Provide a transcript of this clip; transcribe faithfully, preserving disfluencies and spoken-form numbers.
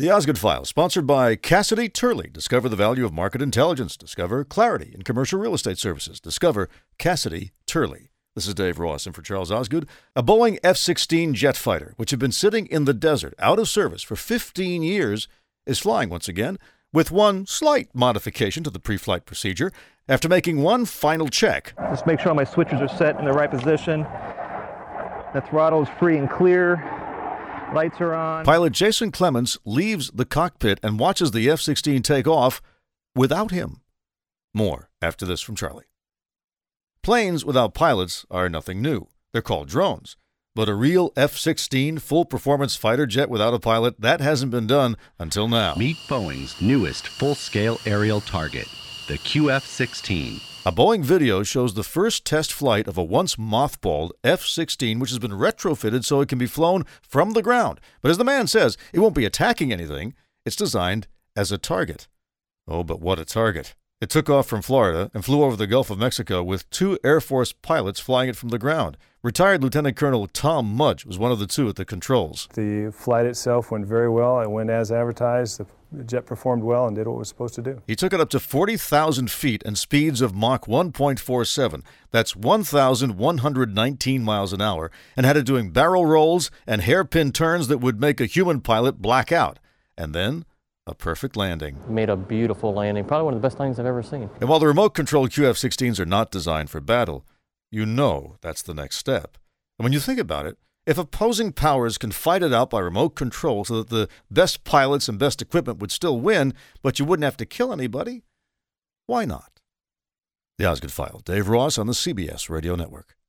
The Osgood File, sponsored by Cassidy Turley. Discover the value of market intelligence. Discover clarity in commercial real estate services. Discover Cassidy Turley. This is Dave Ross, and for Charles Osgood, a Boeing F sixteen jet fighter, which had been sitting in the desert out of service for fifteen years, is flying once again, with one slight modification to the pre-flight procedure. After making one final check, just make sure my switches are set in the right position. The throttle's free and clear. Lights are on. Pilot Jason Clemens leaves the cockpit and watches the F sixteen take off without him. More after this from Charlie. Planes without pilots are nothing new. They're called drones. But a real F sixteen full-performance fighter jet without a pilot, that hasn't been done until now. Meet Boeing's newest full-scale aerial target, the Q F sixteen. A Boeing video shows the first test flight of a once mothballed F sixteen, which has been retrofitted so it can be flown from the ground. But as the man says, it won't be attacking anything. It's designed as a target. Oh, but what a target. It took off from Florida and flew over the Gulf of Mexico with two Air Force pilots flying it from the ground. Retired Lieutenant Colonel Tom Mudge was one of the two at the controls. The flight itself went very well. It went as advertised. The jet performed well and did what it was supposed to do. He took it up to forty thousand feet and speeds of Mach one point four seven. That's one thousand one hundred nineteen miles an hour, and had it doing barrel rolls and hairpin turns that would make a human pilot black out. And then a perfect landing. Made a beautiful landing, probably one of the best landings I've ever seen. And while the remote-controlled Q F sixteens are not designed for battle, you know that's the next step. And when you think about it, if opposing powers can fight it out by remote control so that the best pilots and best equipment would still win, but you wouldn't have to kill anybody, why not? The Osgood File, Dave Ross on the C B S Radio Network.